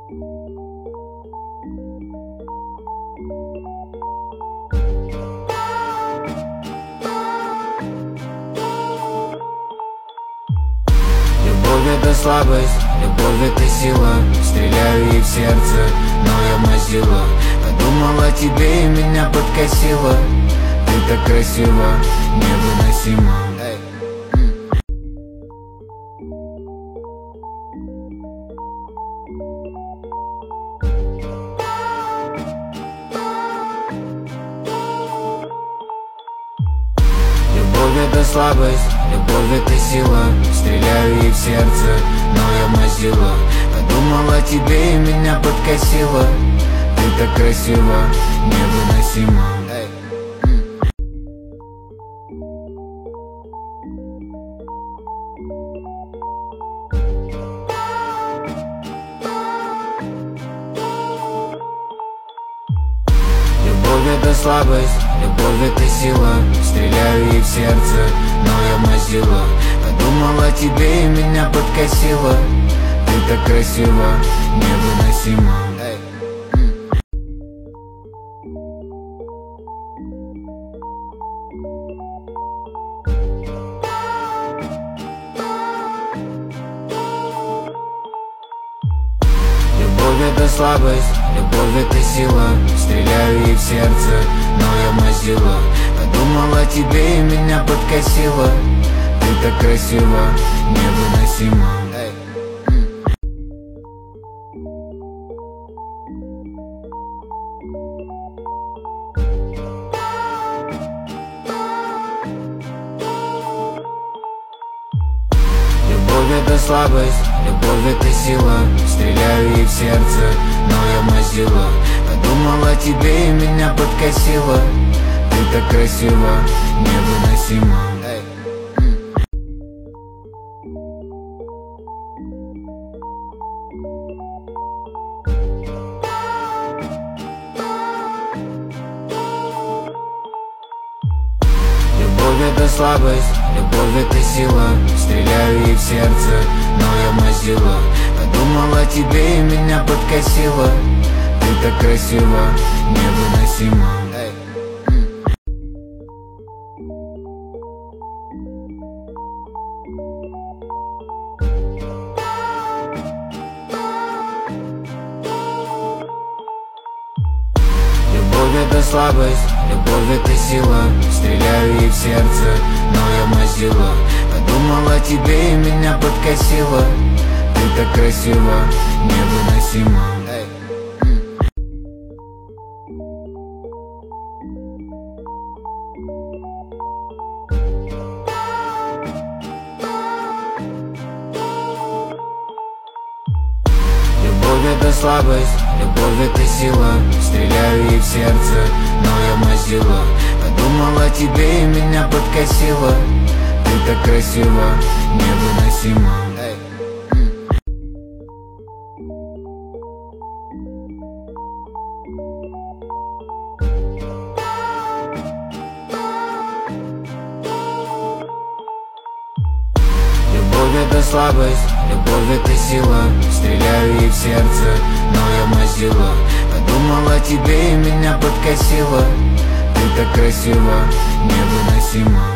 Любовь — это слабость, любовь — это сила. Стреляю ей в сердце, но я мазила. Подумала о тебе и меня подкосила. Ты так красива, невыносима. Любовь — это слабость, любовь — это сила. Стреляю ей в сердце, но я мазила. Подумала о тебе и меня подкосила. Ты так красива, невыносима. Любовь — это слабость, любовь — это сила. Стреляю ей в сердце, но я мазила. Подумала о тебе и меня подкосила. Ты так красива, невыносима. Любовь — это слабость, любовь — это сила. Стреляю ей в сердце, но я мазила. Подумала о тебе и меня подкосила. Ты так красива, невыносима. Любовь — это слабость, любовь — это сила. Стреляю ей в сердце, но я мазила. Подумала о тебе и меня подкосила. Ты так красива, невыносима. Любовь — это слабость, любовь — это сила. Стреляю ей в сердце, но я мазила. Подумала о тебе и меня подкосила. Ты так красива, невыносима. Любовь — это слабость, любовь — это сила. Стреляю ей в сердце, но я мазила. Подумала о тебе и меня подкосила. Ты так красива, невыносима. Любовь — это слабость, любовь — это сила. Стреляю ей в сердце, но я мазила. Подумала о тебе и меня подкосила. Ты так красива, невыносима. Любовь — это слабость, любовь — это сила. Стреляю ей в сердце, но я мазила. Подумала о тебе и меня подкосила. Ты так красива, невыносима.